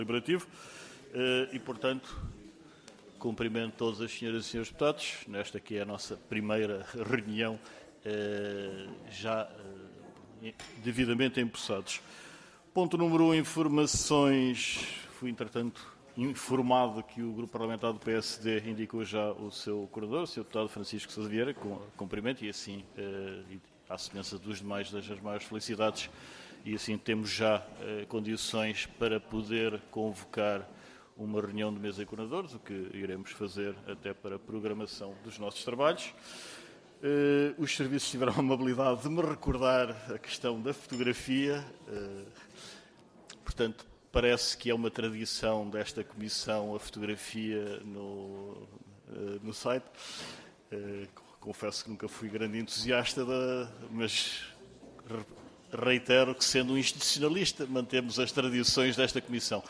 deliberativo e, portanto, cumprimento todas as senhoras e senhores deputados, nesta que é a nossa primeira reunião já devidamente empossados. Ponto número 1, informações. Fui, entretanto, informado que o Grupo Parlamentar do PSD indicou já o seu coordenador, o Sr. Deputado Francisco Sousa Vieira, com cumprimento, e assim, à semelhança dos demais, das maiores felicidades, e assim temos já condições para poder convocar uma reunião de mesa de coordenadores, o que iremos fazer até para a programação dos nossos trabalhos. Os serviços tiveram a amabilidade de me recordar a questão da fotografia. Portanto, parece que é uma tradição desta comissão a fotografia no site. Confesso que nunca fui grande entusiasta, mas reitero que, sendo um institucionalista, mantemos as tradições desta comissão.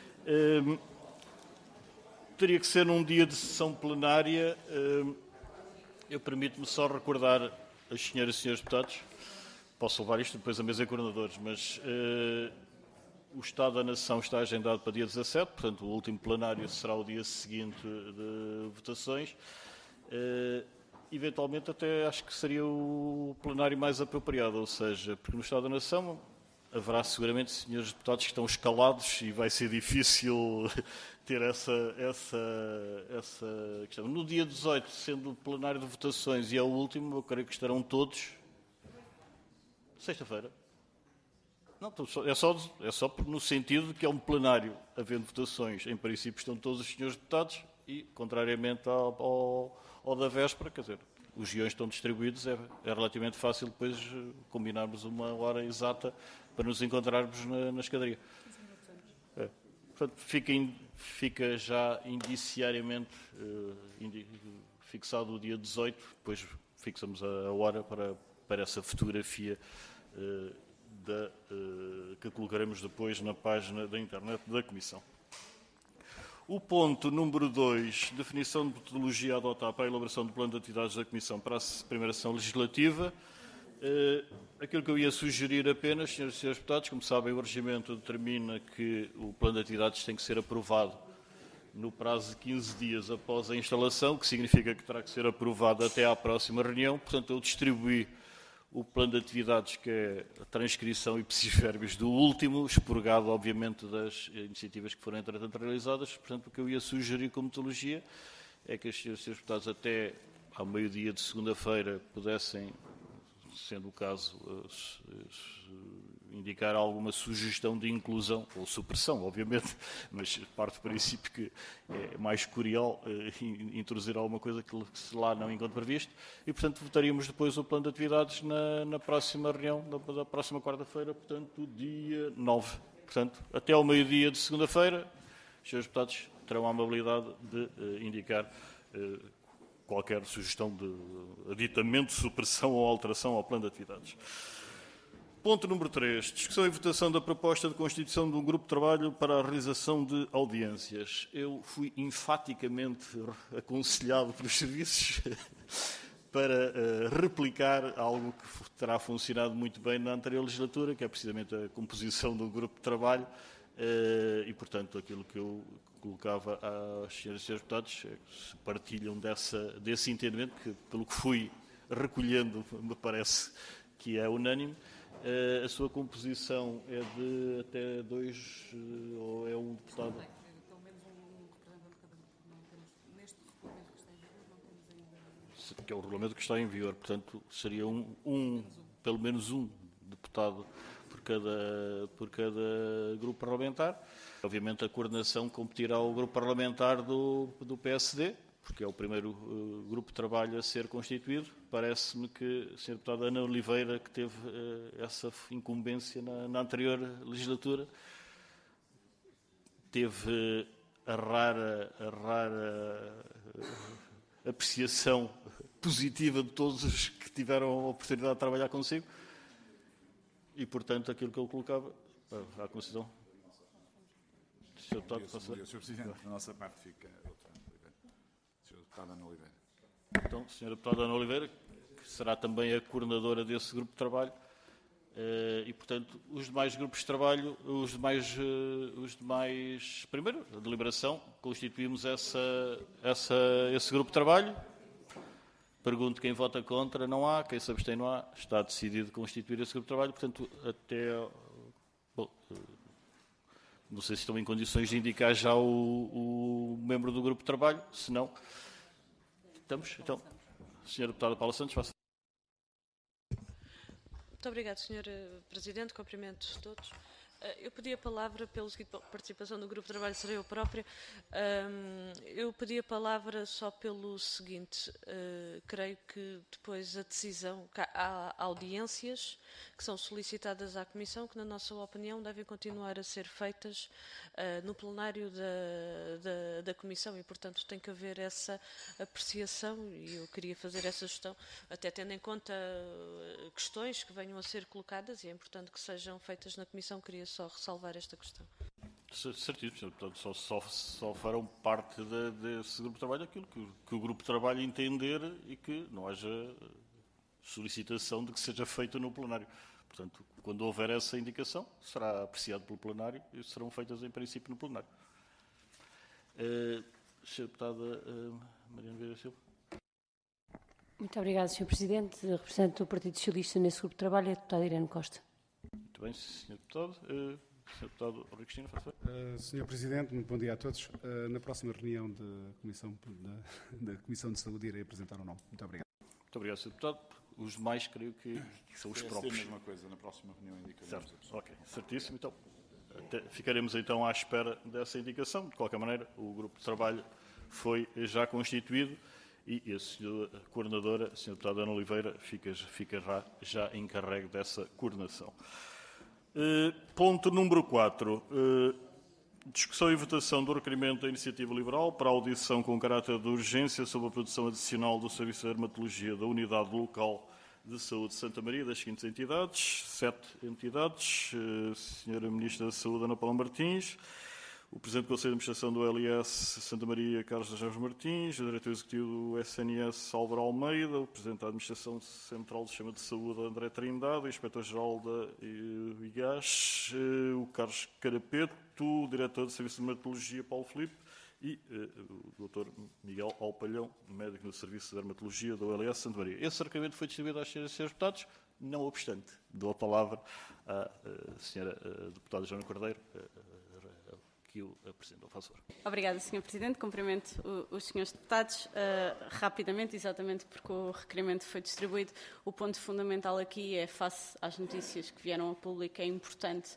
Teria que ser num dia de sessão plenária. Eu permito-me só recordar as senhoras e senhores deputados, posso levar isto depois à mesa de coordenadores, mas o Estado da Nação está agendado para dia 17, portanto o último plenário será o dia seguinte de votações. Eventualmente até acho que seria o plenário mais apropriado, ou seja, porque no Estado da Nação haverá seguramente senhores deputados que estão escalados e vai ser difícil ter essa questão. No dia 18, sendo o plenário de votações e é o último, eu creio que estarão todos. Sexta-feira. Não, é só no sentido de que é um plenário havendo votações. Em princípio estão todos os senhores deputados e, contrariamente ao da véspera, quer dizer, os guiões estão distribuídos, é relativamente fácil depois combinarmos uma hora exata para nos encontrarmos na escadaria. Portanto, fica já indiciariamente fixado o dia 18, depois fixamos a hora para essa fotografia que colocaremos depois na página da internet da Comissão. O ponto número 2, definição de metodologia a adotar para a elaboração do plano de atividades da Comissão para a primeira sessão legislativa. Aquilo que eu ia sugerir apenas, senhoras e senhores deputados, como sabem, o regimento determina que o plano de atividades tem que ser aprovado no prazo de 15 dias após a instalação, que significa que terá que ser aprovado até à próxima reunião. Portanto, eu distribuí o plano de atividades, que é a transcrição e psiférbios do último, expurgado, obviamente, das iniciativas que foram entretanto realizadas. Portanto, o que eu ia sugerir como metodologia é que os senhores deputados até ao meio-dia de segunda-feira pudessem, sendo o caso, indicar alguma sugestão de inclusão, ou supressão, obviamente, mas parte do princípio que é mais curial introduzir alguma coisa que lá não encontre previsto, e, portanto, votaríamos depois o plano de atividades na próxima reunião, da próxima quarta-feira, portanto, dia 9. Portanto, até ao meio-dia de segunda-feira, os senhores deputados terão a amabilidade de indicar qualquer sugestão de aditamento, supressão ou alteração ao plano de atividades. Ponto número 3. Discussão e votação da proposta de constituição de um grupo de trabalho para a realização de audiências. Eu fui enfaticamente aconselhado pelos serviços para replicar algo que terá funcionado muito bem na anterior legislatura, que é precisamente a composição de um grupo de trabalho e, portanto, aquilo que eu colocava às senhoras e senhores deputados, se partilham desse entendimento, que, pelo que fui recolhendo, me parece que é unânime. A sua composição é de até 2, ou é um deputado? Pelo menos um representante de cada grupo. Neste regulamento que está em vigor, não temos ainda... Que é o regulamento que está em vigor, portanto, seria pelo menos um deputado por cada grupo parlamentar. Obviamente, a coordenação competirá ao grupo parlamentar do PSD, porque é o primeiro grupo de trabalho a ser constituído. Parece-me que a senhora deputada Ana Oliveira, que teve essa incumbência na anterior legislatura, teve a rara apreciação positiva de todos os que tiveram a oportunidade de trabalhar consigo. E, portanto, aquilo que eu colocava à consideração. Sr. Presidente, da nossa parte fica outra. Sr. Deputado Ana Oliveira. Então, Sra. Deputada Ana Oliveira, que será também a coordenadora desse grupo de trabalho, E, portanto, os demais grupos de trabalho, primeiro, a deliberação, constituímos esse grupo de trabalho. Pergunto quem vota contra, não há, quem se abstém, não há. Está decidido constituir esse grupo de trabalho, portanto, não sei se estão em condições de indicar já o membro do grupo de trabalho, se não, estamos. Então, Sra. Deputada Paula Santos, faça. Muito obrigado, Sr. Presidente. Cumprimento todos. Eu pedi a palavra pela participação do grupo de trabalho, serei eu própria. Eu pedi a palavra só pelo seguinte, creio que depois a decisão, há audiências que são solicitadas à Comissão, que na nossa opinião devem continuar a ser feitas no plenário da Comissão e, portanto, tem que haver essa apreciação e eu queria fazer essa gestão, até tendo em conta questões que venham a ser colocadas e é importante que sejam feitas na Comissão, queria só ressalvar esta questão. Certíssimo, portanto, só farão parte desse grupo de trabalho aquilo que o grupo de trabalho entender e que não haja solicitação de que seja feito no plenário. Portanto, quando houver essa indicação, será apreciado pelo plenário e serão feitas, em princípio, no plenário. Sra. Deputada Mariana Vieira Silva. Muito obrigada, Sr. Presidente. Representante do Partido Socialista nesse grupo de trabalho é a deputada Irene Costa. Muito bem, Sr. Deputado. Sr. Deputado Rui Cristina, faz favor. Sr. Presidente, muito bom dia a todos. Na próxima reunião da Comissão de Saúde irei apresentar o nome. Muito obrigado. Muito obrigado, Sr. Deputado. Os demais, creio que são os próprios. É a mesma coisa, na próxima reunião indicaremos. Certo, ok, certíssimo. Então, ficaremos então à espera dessa indicação. De qualquer maneira, o grupo de trabalho foi já constituído e a senhora coordenadora, a senhora deputada Ana Oliveira, ficará já encarregue dessa coordenação. Ponto número 4. Discussão e votação do requerimento da Iniciativa Liberal para a audição com caráter de urgência sobre a produção adicional do Serviço de Dermatologia da Unidade Local de Saúde de Santa Maria, das seguintes entidades, 7 entidades, Sra. Ministra da Saúde, Ana Paula Martins, o Presidente do Conselho de Administração do LIS Santa Maria, Carlos Jorge Martins, o Diretor Executivo do SNS, Álvaro Almeida, o Presidente da Administração Central do Sistema de Saúde, André Trindade, o Inspetor-Geral da IGAS, o Carlos Carapeto, o Diretor do Serviço de Dermatologia, Paulo Filipe, e o Dr. Miguel Alpalhão, médico no Serviço de Dermatologia do LS Santa Maria. Esse requerimento foi distribuído às senhoras e senhores deputados, não obstante. Dou a palavra à senhora deputada Joana Cordeiro, que o apresentou. Faz favor. Obrigada, Sr. Presidente. Cumprimento os senhores deputados. Rapidamente, exatamente porque o requerimento foi distribuído, o ponto fundamental aqui é, face às notícias que vieram ao público, é importante.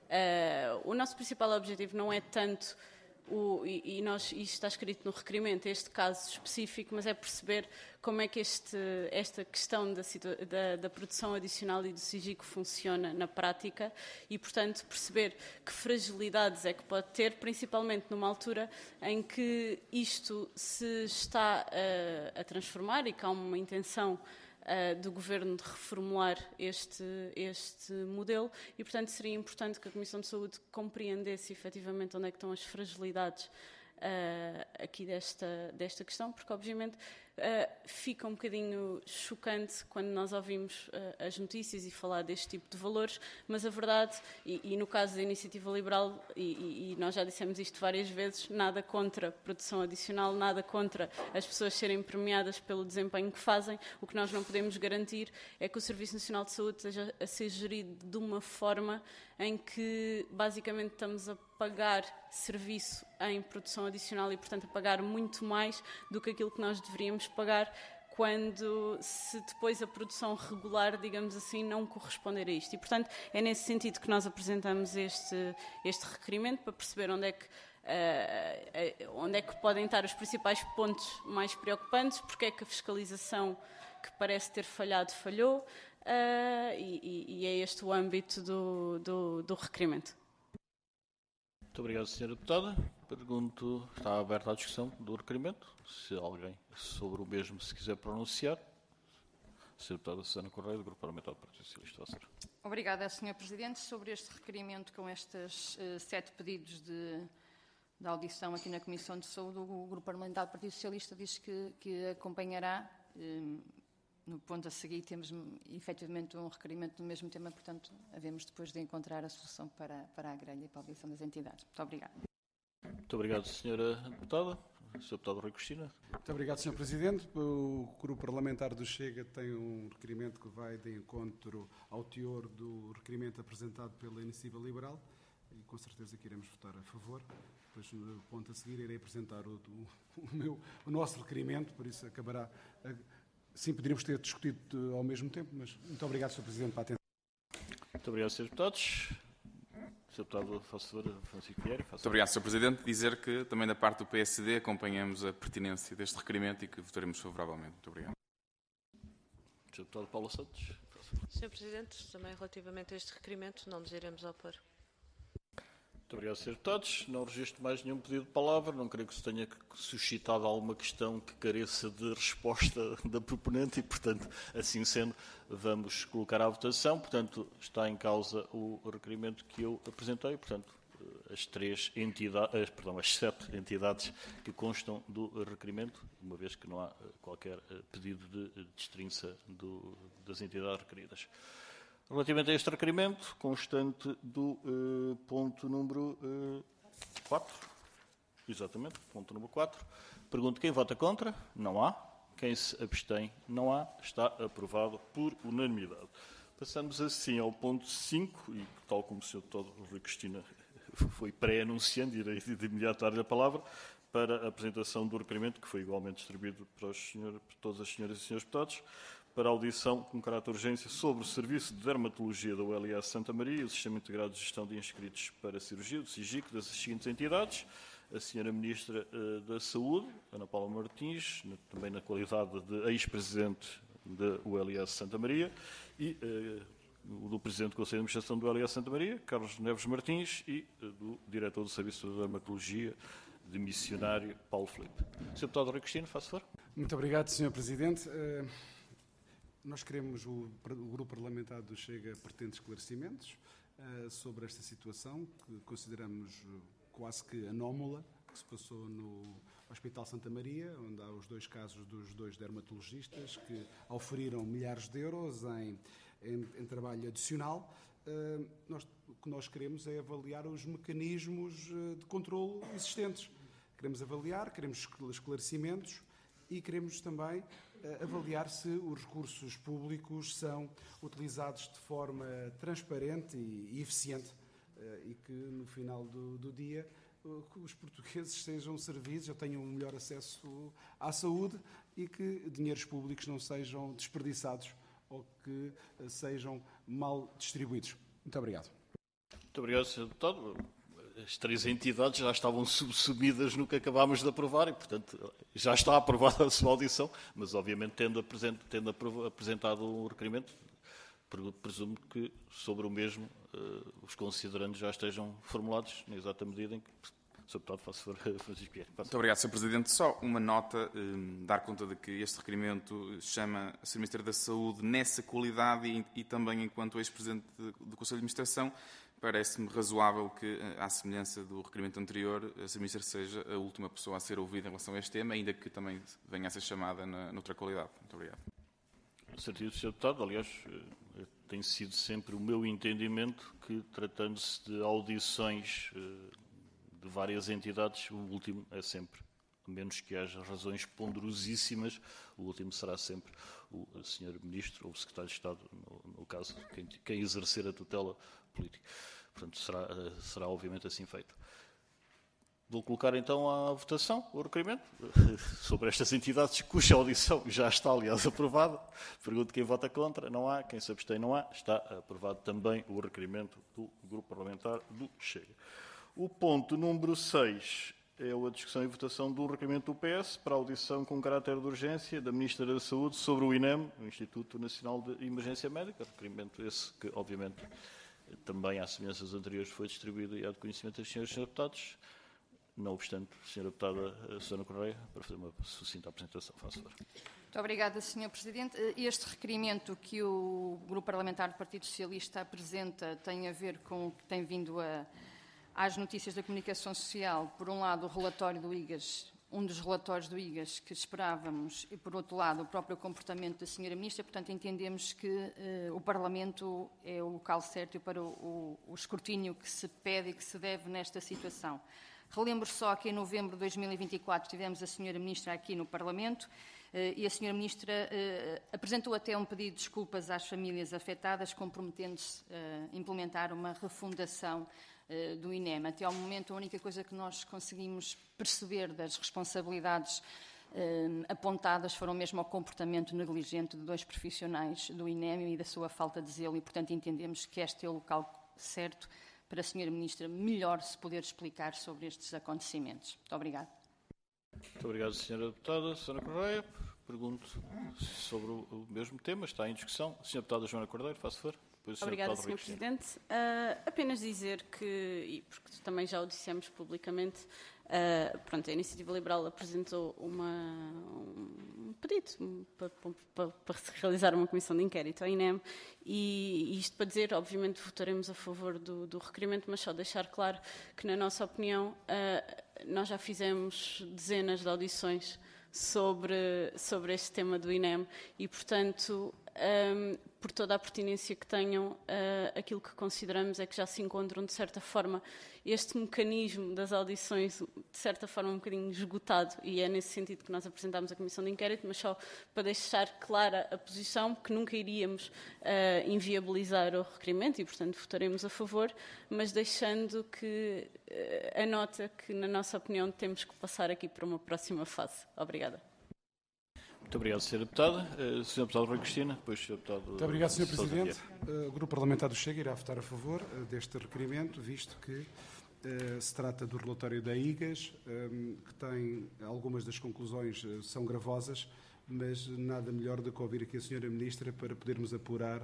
O nosso principal objetivo não é tanto isto está escrito no requerimento, este caso específico, mas é perceber como é que esta questão da produção adicional e do SIGICO funciona na prática e, portanto, perceber que fragilidades é que pode ter, principalmente numa altura em que isto se está a transformar e que há uma intenção do Governo de reformular este modelo e, portanto, seria importante que a Comissão de Saúde compreendesse efetivamente onde é que estão as fragilidades aqui desta questão, porque, obviamente, fica um bocadinho chocante quando nós ouvimos as notícias e falar deste tipo de valores, mas a verdade, e no caso da Iniciativa Liberal, e nós já dissemos isto várias vezes, nada contra produção adicional, nada contra as pessoas serem premiadas pelo desempenho que fazem. O que nós não podemos garantir é que o Serviço Nacional de Saúde esteja a ser gerido de uma forma em que basicamente estamos a pagar serviço em produção adicional e, portanto, a pagar muito mais do que aquilo que nós deveríamos pagar quando, se depois a produção regular, digamos assim, não corresponder a isto. E, portanto, é nesse sentido que nós apresentamos este requerimento, para perceber onde é que podem estar os principais pontos mais preocupantes, porque é que a fiscalização que parece ter falhou, e é este o âmbito do requerimento. Muito obrigado, Sra. Deputada. Pergunto, está aberta a discussão do requerimento. Se alguém sobre o mesmo se quiser pronunciar. Sra. Deputada Susana Correia, do Grupo Parlamentar do Partido Socialista. Obrigada, Sr. Presidente. Sobre este requerimento com estes 7 pedidos de audição aqui na Comissão de Saúde, o Grupo Parlamentar do Partido Socialista diz que acompanhará no ponto a seguir temos efetivamente um requerimento no mesmo tema, portanto, havemos depois de encontrar a solução para a grelha e para a audição das entidades. Muito obrigada. Muito obrigado, Sra. Deputada. Sr. Deputado Rui Cristina. Muito obrigado, Sr. Presidente. O Grupo Parlamentar do Chega tem um requerimento que vai de encontro ao teor do requerimento apresentado pela Iniciativa Liberal e com certeza que iremos votar a favor. Depois, no ponto a seguir, irei apresentar o nosso requerimento, por isso acabará... Sim, poderíamos ter discutido ao mesmo tempo, mas muito obrigado, Sr. Presidente, pela atenção. Muito obrigado, Sr. Deputados. Sr. Deputado, faço favor, Francisco Vieira. Muito obrigado, Sr. Presidente. Dizer que também da parte do PSD acompanhamos a pertinência deste requerimento e que votaremos favoravelmente. Muito obrigado. Sr. Deputado Paula Santos. Sr. Presidente, também relativamente a este requerimento não nos iremos opor. Muito obrigado, Sr. Deputados. Não registro mais nenhum pedido de palavra. Não creio que se tenha suscitado alguma questão que careça de resposta da proponente e, portanto, assim sendo, vamos colocar à votação. Portanto, está em causa o requerimento que eu apresentei. Portanto, as 7 entidades que constam do requerimento, uma vez que não há qualquer pedido de destrinça das entidades requeridas. Relativamente a este requerimento, constante do ponto número 4, exatamente, ponto número 4, pergunto quem vota contra? Não há. Quem se abstém? Não há. Está aprovado por unanimidade. Passamos assim ao ponto 5, e tal como o Sr. Deputado Rui Cristina foi pré-anunciando, irei de imediato dar-lhe a palavra para a apresentação do requerimento, que foi igualmente distribuído para todas as senhoras e senhores deputados, para audição com caráter de urgência sobre o Serviço de Dermatologia da ULS Santa Maria e o Sistema Integrado de Gestão de Inscritos para a Cirurgia, do SIGIC, das seguintes entidades: a Sra. Ministra da Saúde, Ana Paula Martins, também na qualidade de ex-presidente da ULS Santa Maria, e do Presidente do Conselho de Administração do ULS Santa Maria, Carlos Neves Martins, e do Diretor do Serviço de Dermatologia, de Missionário, Paulo Filipe. Sr. Deputado Rui Cristina, faça favor. Muito obrigado, Sr. Presidente. Nós queremos, o Grupo Parlamentar do Chega pretende esclarecimentos sobre esta situação, que consideramos quase que anómala, que se passou no Hospital Santa Maria, onde há os 2 casos dos 2 dermatologistas que oferiram milhares de euros em trabalho adicional. O que nós queremos é avaliar os mecanismos de controlo existentes. Queremos avaliar, queremos esclarecimentos e queremos também avaliar se os recursos públicos são utilizados de forma transparente e eficiente e que no final do dia os portugueses sejam servidos, eu tenho um melhor acesso à saúde e que dinheiros públicos não sejam desperdiçados ou que sejam mal distribuídos. Muito obrigado. Muito obrigado, Sr. Deputado. As 3 entidades já estavam subsumidas no que acabámos de aprovar e, portanto, já está aprovada a sua audição, mas, obviamente, tendo apresentado um requerimento, presumo que, sobre o mesmo, os considerandos já estejam formulados, na exata medida em que... Sr. Deputado, faço favor, Francisco Vieira. Muito obrigado, Sr. Presidente. Só uma nota, dar conta de que este requerimento chama a Sra. Ministra da Saúde nessa qualidade e também enquanto ex-presidente do Conselho de Administração. Parece-me razoável que, à semelhança do requerimento anterior, a Sra. Ministra seja a última pessoa a ser ouvida em relação a este tema, ainda que também venha a ser chamada noutra qualidade. Muito obrigado. Certíssimo, Sr. Deputado. Aliás, tem sido sempre o meu entendimento que, tratando-se de audições de várias entidades, o último é sempre, a menos que haja razões ponderosíssimas, o último será sempre o Sr. Ministro ou o Secretário de Estado, no caso, quem exercer a tutela política. Portanto, será obviamente assim feito. Vou colocar então à votação o requerimento sobre estas entidades cuja audição já está, aliás, aprovada. Pergunto quem vota contra. Não há. Quem se abstém, não há. Está aprovado também o requerimento do Grupo Parlamentar do Chega. O ponto número 6 é a discussão e votação do requerimento do PS para audição com caráter de urgência da Ministra da Saúde sobre o INEM, o Instituto Nacional de Emergência Médica. Requerimento esse que, obviamente, também, à semelhança dos anteriores, foi distribuído e há de conhecimento dos senhores deputados. Não obstante, Sra. Deputada Susana Correia, para fazer uma sucinta apresentação. Faça favor. Muito obrigada, Sr. Presidente. Este requerimento que o Grupo Parlamentar do Partido Socialista apresenta tem a ver com o que tem vindo às notícias da comunicação social. Por um lado, o relatório do IGAS, um dos relatórios do IGAS que esperávamos e, por outro lado, o próprio comportamento da Sra. Ministra. Portanto, entendemos que o Parlamento é o local certo para o escrutínio que se pede e que se deve nesta situação. Relembro só que em novembro de 2024 tivemos a Sra. Ministra aqui no Parlamento e a Sra. Ministra apresentou até um pedido de desculpas às famílias afetadas, comprometendo-se a implementar uma refundação do INEM. Até ao momento, a única coisa que nós conseguimos perceber das responsabilidades apontadas foram mesmo ao comportamento negligente de 2 profissionais do INEM e da sua falta de zelo e, portanto, entendemos que este é o local certo para a Sra. Ministra melhor se poder explicar sobre estes acontecimentos. Muito obrigada. Muito obrigado, Sra. Deputada. Sra. Correia, pergunto sobre o mesmo tema, está em discussão. Sra. Deputada Joana Cordeiro, faça favor. Obrigada, Sr. Presidente. Apenas dizer que, e porque também já o dissemos publicamente, a Iniciativa Liberal apresentou um pedido para se realizar uma comissão de inquérito ao INEM e isto para dizer, obviamente, votaremos a favor do requerimento, mas só deixar claro que, na nossa opinião, nós já fizemos dezenas de audições sobre este tema do INEM e, portanto, por toda a pertinência que tenham, aquilo que consideramos é que já se encontram, de certa forma, este mecanismo das audições, de certa forma, um bocadinho esgotado, e é nesse sentido que nós apresentámos a Comissão de Inquérito, mas só para deixar clara a posição, que nunca iríamos inviabilizar o requerimento e, portanto, votaremos a favor, mas deixando que a nota que, na nossa opinião, temos que passar aqui para uma próxima fase. Obrigada. Muito obrigado, Sra. Deputada. Sr. Deputado Rui Cristina, depois Sr. Deputado... Muito obrigado, Sr. Presidente. O Grupo Parlamentar do Chega irá votar a favor deste requerimento, visto que se trata do relatório da IGAS, que tem algumas das conclusões são gravosas, mas nada melhor do que ouvir aqui a Sra. Ministra para podermos apurar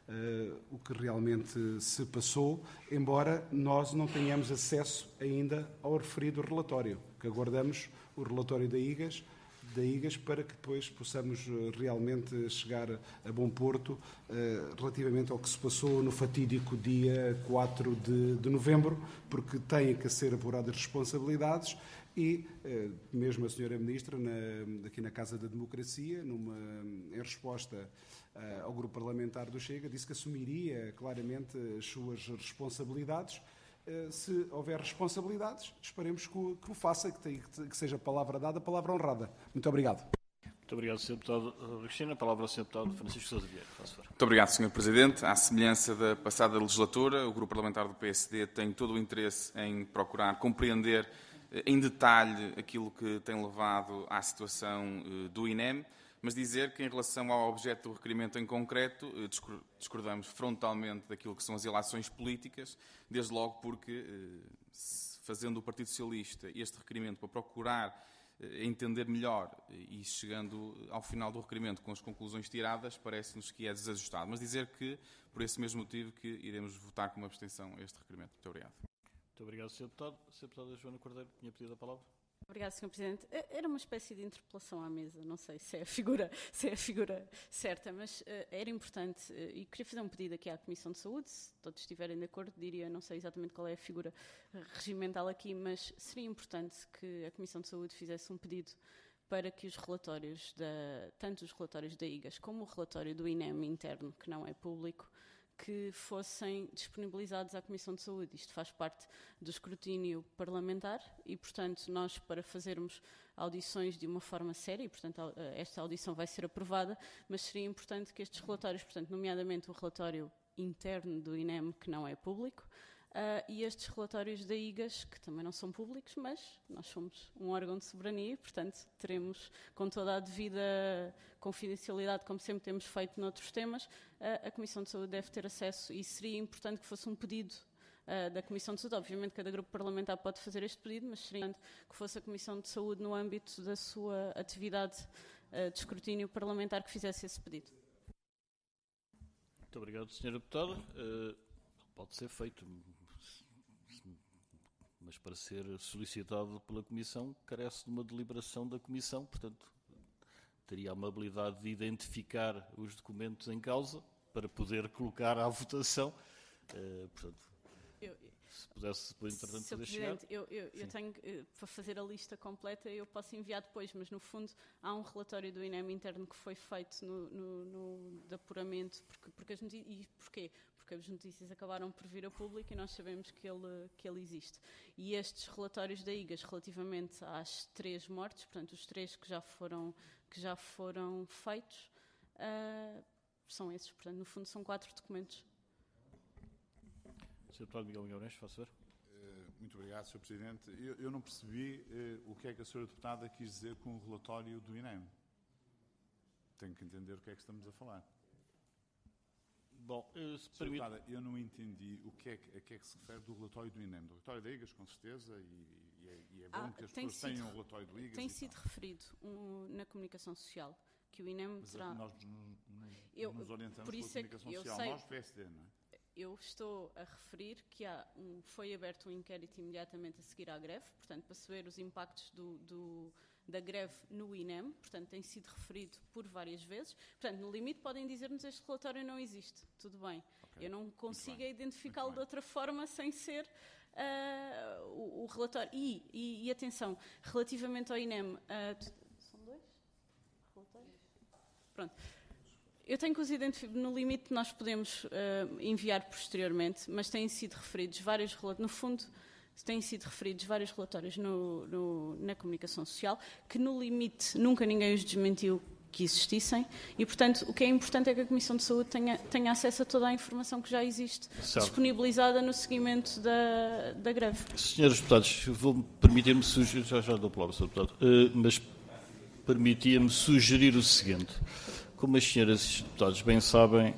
o que realmente se passou, embora nós não tenhamos acesso ainda ao referido relatório, que aguardamos o relatório da IGAS para que depois possamos realmente chegar a bom porto relativamente ao que se passou no fatídico dia 4 de novembro, porque têm que ser apuradas responsabilidades e mesmo a Sra. Ministra, aqui na Casa da Democracia, em resposta ao Grupo Parlamentar do Chega, disse que assumiria claramente as suas responsabilidades. Se houver responsabilidades, esperemos que o faça, que seja palavra dada, palavra honrada. Muito obrigado. Muito obrigado, Sr. Deputado Cristina. A palavra ao Sr. Deputado Francisco Sousa Vieira. Muito obrigado, Sr. Presidente. À semelhança da passada legislatura, o Grupo Parlamentar do PSD tem todo o interesse em procurar compreender em detalhe aquilo que tem levado à situação do INEM, mas dizer que, em relação ao objeto do requerimento em concreto, discordamos frontalmente daquilo que são as ilações políticas, desde logo porque, fazendo o Partido Socialista este requerimento para procurar entender melhor e chegando ao final do requerimento com as conclusões tiradas, parece-nos que é desajustado. Mas dizer que, por esse mesmo motivo, que iremos votar com uma abstenção a este requerimento. Muito obrigado. Muito obrigado, Sr. Deputado. Sra. Deputada Joana Cordeiro tinha pedido a palavra. Obrigada, Sr. Presidente. Era uma espécie de interpelação à mesa, não sei se é a figura certa, mas era importante, e queria fazer um pedido aqui à Comissão de Saúde, se todos estiverem de acordo, diria, não sei exatamente qual é a figura regimental aqui, mas seria importante que a Comissão de Saúde fizesse um pedido para que os relatórios, tanto os relatórios da IGAS como o relatório do INEM interno, que não é público, que fossem disponibilizados à Comissão de Saúde. Isto faz parte do escrutínio parlamentar e, portanto, nós, para fazermos audições de uma forma séria, e, portanto, esta audição vai ser aprovada, mas seria importante que estes relatórios, portanto, nomeadamente o relatório interno do INEM, que não é público, e estes relatórios da IGAS, que também não são públicos, mas nós somos um órgão de soberania, portanto, teremos, com toda a devida confidencialidade, como sempre temos feito noutros temas, a Comissão de Saúde deve ter acesso e seria importante que fosse um pedido da Comissão de Saúde. Obviamente, cada grupo parlamentar pode fazer este pedido, mas seria importante que fosse a Comissão de Saúde, no âmbito da sua atividade de escrutínio parlamentar, que fizesse esse pedido. Muito obrigado, Sra. Deputada. Pode ser feito, mas para ser solicitado pela Comissão carece de uma deliberação da Comissão, portanto teria a amabilidade de identificar os documentos em causa para poder colocar à votação. Portanto, se pudesse depois, entretanto, Sr. fazer chegar. Presidente, eu tenho, para fazer a lista completa, eu posso enviar depois, mas no fundo há um relatório do INEM interno que foi feito de apuramento, porque as notícias, e porquê? Porque as notícias acabaram por vir a público e nós sabemos que ele existe. E estes relatórios da IGAS relativamente às 3 mortes, portanto os 3 que já foram feitos, são esses. Portanto, no fundo são 4 documentos. Sr. Deputado Miguel Guimarães, faço ver. Muito obrigado, Sr. Presidente. Eu não percebi o que é que a Sra. Deputada quis dizer com o relatório do INEM. Tenho que entender o que é que estamos a falar. Bom, se Sra. permite... Deputada, eu não entendi a que é que se refere do relatório do INEM. Do relatório da IGAS, com certeza, e é bom que as pessoas tenham um relatório do IGAS. Tem sido referido na comunicação social que o INEM terá... Nós nos orientamos pela comunicação social. Nós, PSD, não é? Eu estou a referir que foi aberto um inquérito imediatamente a seguir à greve, portanto, para saber os impactos da greve no INEM, portanto, tem sido referido por várias vezes. Portanto, no limite, podem dizer-nos este relatório não existe. Tudo bem. Okay. Eu não consigo identificá-lo de outra forma sem ser o relatório. E atenção, relativamente ao INEM... são 2 relatórios? Pronto. Eu tenho que os identificar, no limite nós podemos enviar posteriormente, mas têm sido referidos vários relatórios, no fundo, têm sido referidos vários relatórios na comunicação social, que no limite nunca ninguém os desmentiu que existissem, e portanto o que é importante é que a Comissão de Saúde tenha acesso a toda a informação que já existe, certo, disponibilizada no seguimento da greve. Senhores deputados, vou permitir-me sugerir, já dou a palavra, Sr. Deputado, mas permitia-me sugerir o seguinte. Como as senhoras deputadas bem sabem,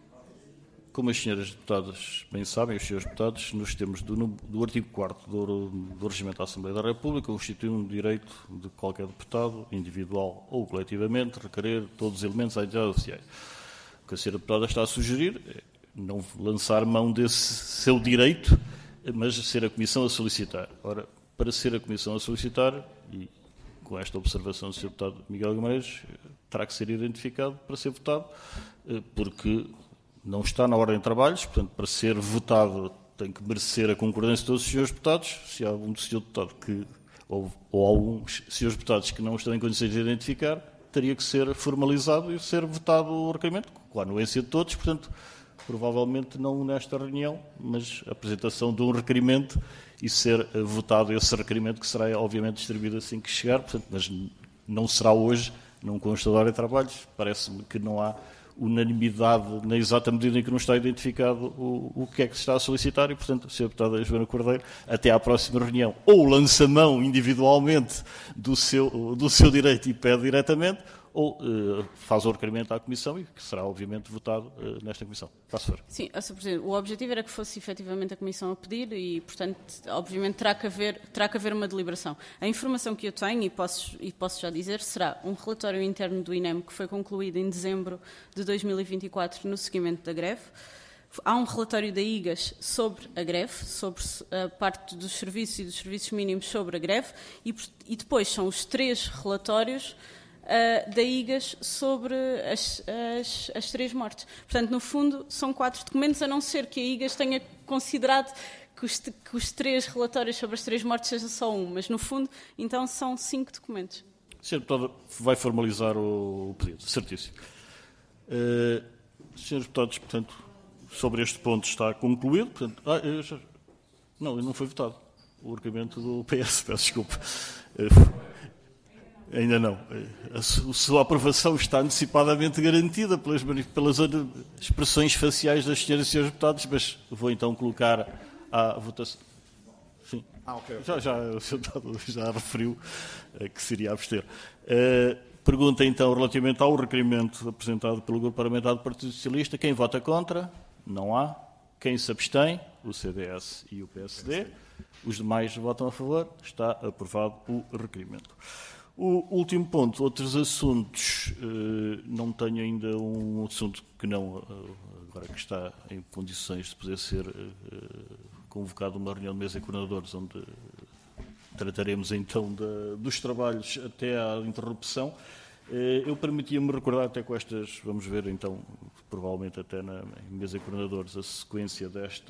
os senhores deputados, nos termos do artigo 4º do Regimento da Assembleia da República, constitui um direito de qualquer deputado, individual ou coletivamente, requerer todos os elementos à entidade oficiais. O que a senhora deputada está a sugerir é não lançar mão desse seu direito, mas ser a Comissão a solicitar. Ora, para ser a Comissão a solicitar, e com esta observação do Sr. Deputado Miguel Guimarães, terá que ser identificado para ser votado, porque não está na ordem de trabalhos, portanto, para ser votado tem que merecer a concordância de todos os senhores deputados. Se há algum senhor deputado ou alguns senhores deputados que não estão em condições de identificar, teria que ser formalizado e ser votado o requerimento, com a anuência de todos, portanto, provavelmente não nesta reunião, mas a apresentação de um requerimento e ser votado esse requerimento, que será obviamente distribuído assim que chegar, portanto, mas não será hoje, não consta da ordem de trabalhos. Parece-me que não há unanimidade na exata medida em que não está identificado o que é que se está a solicitar e, portanto, Sr. Deputada Joana Cordeiro, até à próxima reunião, ou lança mão individualmente do seu direito e pede diretamente, ou faz o requerimento à Comissão e que será, obviamente, votado nesta Comissão. Faço favor. Sim, Sr. Presidente, o objetivo era que fosse efetivamente a Comissão a pedir e, portanto, obviamente terá que haver uma deliberação. A informação que eu tenho, e posso já dizer, será um relatório interno do INEM que foi concluído em dezembro de 2024 no seguimento da greve. Há um relatório da IGAS sobre a greve, sobre a parte dos serviços e dos serviços mínimos sobre a greve, e depois são os 3 relatórios da IGAS sobre as 3 mortes. Portanto, no fundo, são 4 documentos, a não ser que a IGAS tenha considerado que os 3 relatórios sobre as 3 mortes seja só um, mas no fundo, então, são 5 documentos. Sr. Deputado, vai formalizar o pedido, certíssimo. Senhores deputados, portanto, sobre este ponto está concluído. Portanto, não foi votado o requerimento do PS, peço desculpa. Ainda não. A sua aprovação está antecipadamente garantida pelas expressões faciais das senhoras e senhores deputados, mas vou então colocar à votação. Sim. Okay. O Sr. Deputado já referiu que se iria abster. Pergunta então relativamente ao requerimento apresentado pelo Grupo Parlamentar do Partido Socialista. Quem vota contra? Não há. Quem se abstém? O CDS e o PSD. Os demais votam a favor. Está aprovado o requerimento. O último ponto, outros assuntos. Não tenho ainda um assunto que não, agora que está em condições de poder ser convocado uma reunião de mesa de coordenadores, onde trataremos então dos trabalhos até à interrupção. Eu permitia-me recordar até com estas, vamos ver então, provavelmente até na mesa de coordenadores, a sequência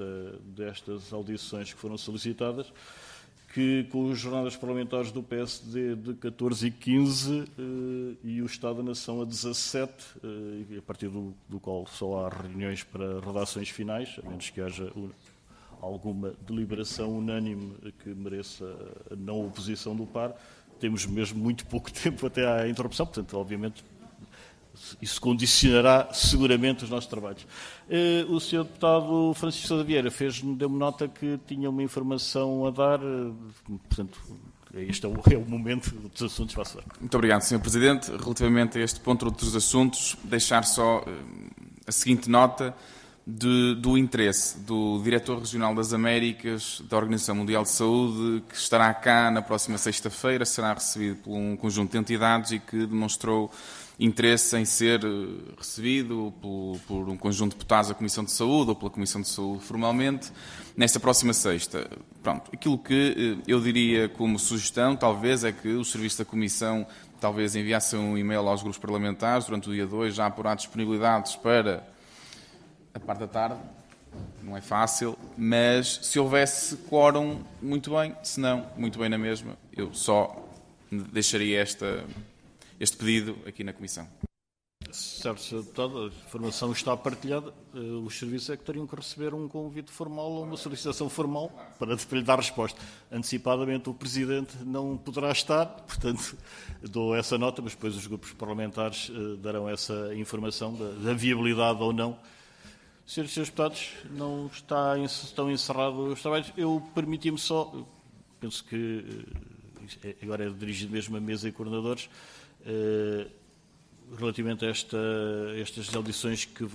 destas audições que foram solicitadas, que com as jornadas parlamentares do PSD de 14 e 15 e o Estado da Nação a 17, a partir do qual só há reuniões para redações finais, a menos que haja alguma deliberação unânime que mereça a não oposição do par, temos mesmo muito pouco tempo até à interrupção, portanto, obviamente, isso condicionará seguramente os nossos trabalhos. O Sr. Deputado Francisco Sousa Vieira deu-me nota que tinha uma informação a dar, portanto, este é o momento dos assuntos. Faço. Muito obrigado, Sr. Presidente. Relativamente a este ponto dos assuntos, deixar só a seguinte nota do interesse do Diretor Regional das Américas da Organização Mundial de Saúde, que estará cá na próxima sexta-feira, será recebido por um conjunto de entidades e que demonstrou interesse em ser recebido por um conjunto de deputados da Comissão de Saúde ou pela Comissão de Saúde formalmente, nesta próxima sexta. Pronto, aquilo que eu diria como sugestão, talvez, é que o serviço da Comissão talvez enviasse um e-mail aos grupos parlamentares durante o dia 2, já apurar disponibilidades para a parte da tarde. Não é fácil, mas se houvesse quórum, muito bem, se não, muito bem na mesma. Eu só deixaria este pedido aqui na Comissão. Certo, Sr. Deputado, a informação está partilhada. Os serviços é que teriam que receber um convite formal ou uma solicitação formal para lhe dar resposta. Antecipadamente o Presidente não poderá estar, portanto, dou essa nota, mas depois os grupos parlamentares darão essa informação da viabilidade ou não. Senhores e Srs. Deputados, não estão encerrados os trabalhos. Eu permiti-me só, penso que agora é dirigido mesmo a mesa e coordenadores, relativamente a estas audições que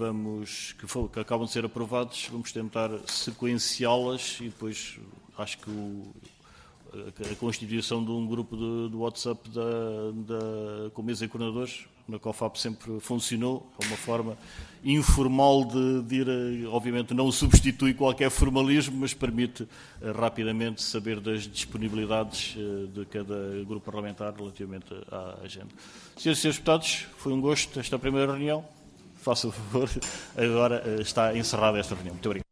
acabam de ser aprovadas, vamos tentar sequenciá-las e depois acho que a constituição de um grupo do WhatsApp com mesa e coordenadores, na COFAP sempre funcionou, é uma forma informal de ir, obviamente não substitui qualquer formalismo, mas permite rapidamente saber das disponibilidades de cada grupo parlamentar relativamente à agenda. Senhoras e Srs. Deputados, foi um gosto esta primeira reunião. Faça o favor, agora está encerrada esta reunião. Muito obrigado.